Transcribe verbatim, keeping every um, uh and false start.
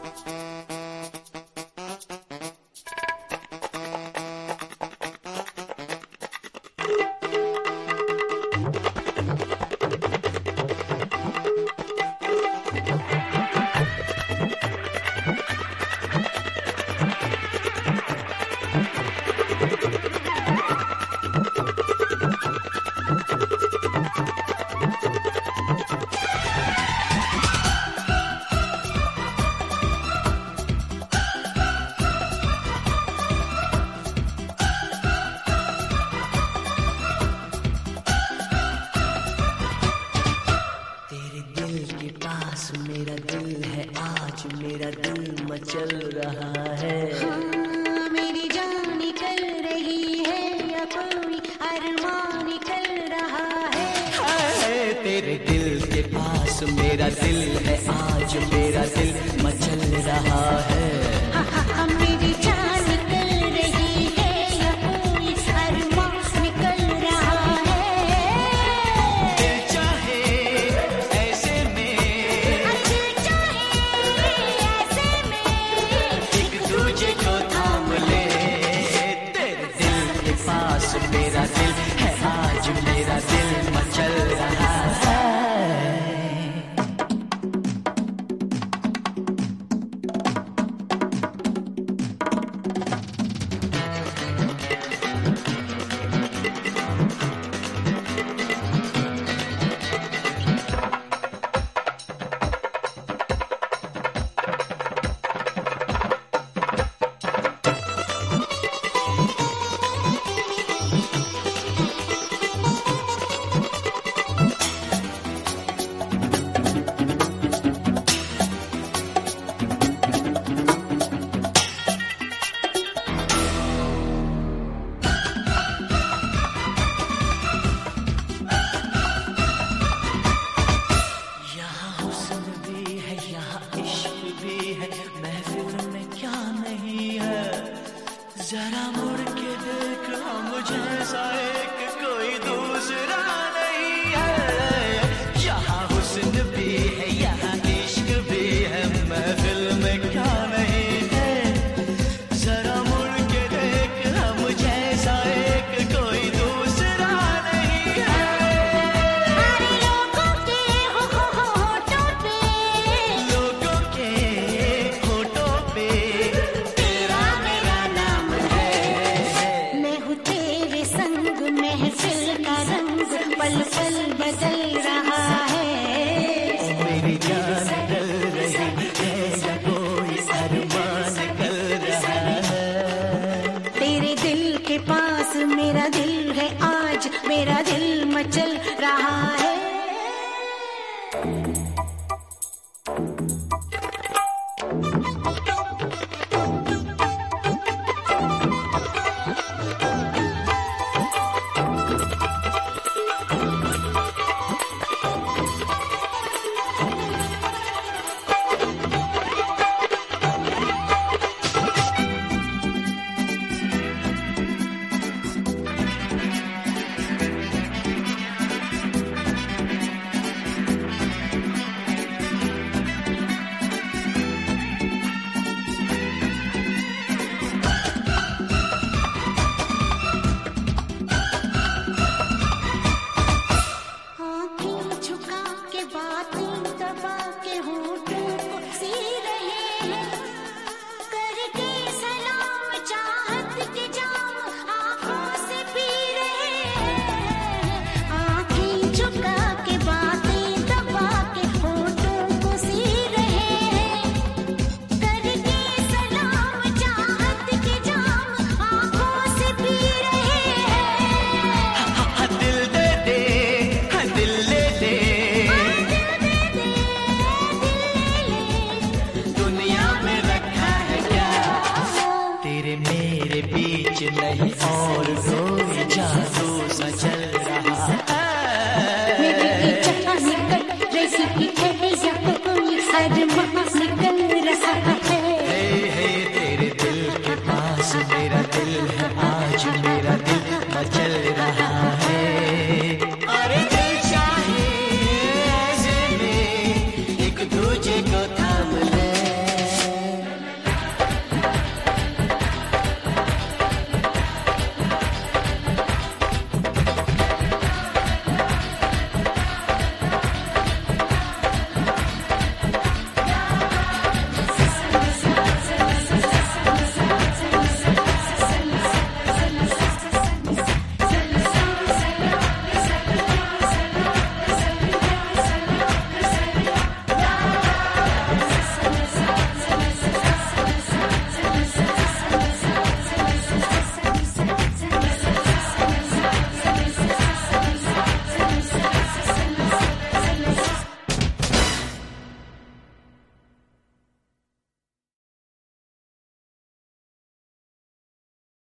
मेरा दिल है आज, मेरा दिल मचल रहा है। हाँ, मेरी जान निकल रही है या कोई अरमान निकल रहा है। हाय, तेरे दिल के पास मेरा दिल है आज, मेरा दिल मचल रहा है। हाँ, हाँ, हाँ, मेरी जान निकल रही है या कोई अरमान निकल रहा है। दिल चाहे ऐसे में, दिल चाहे ऐसे में एक दूजे को थाम ले। तेरे दिल के पास मेरा दिल है आज, मेरा दिल मचल रहा है। जरा मुड़ के देख, हम जैसा एक कोई दूसरा नहीं है। यहाँ हुस्न भी है, यहाँ इश्क भी है, महफिल में क्या नहीं है। जरा मुड़ के देख, हम जैसा एक कोई दूसरा नहीं है। अरे लोगों के हो हो हो होठों पे, लोगों के होठों पे तेरा मेरा नाम है। मैं हूँ तेरे संग, महफिल का रंग पल पल बदल रहा है। मेरी जान डल रही है या कोई अरमान निकल रहा है। तेरे दिल के पास मेरा दिल है आज, मेरा दिल मचल रहा है।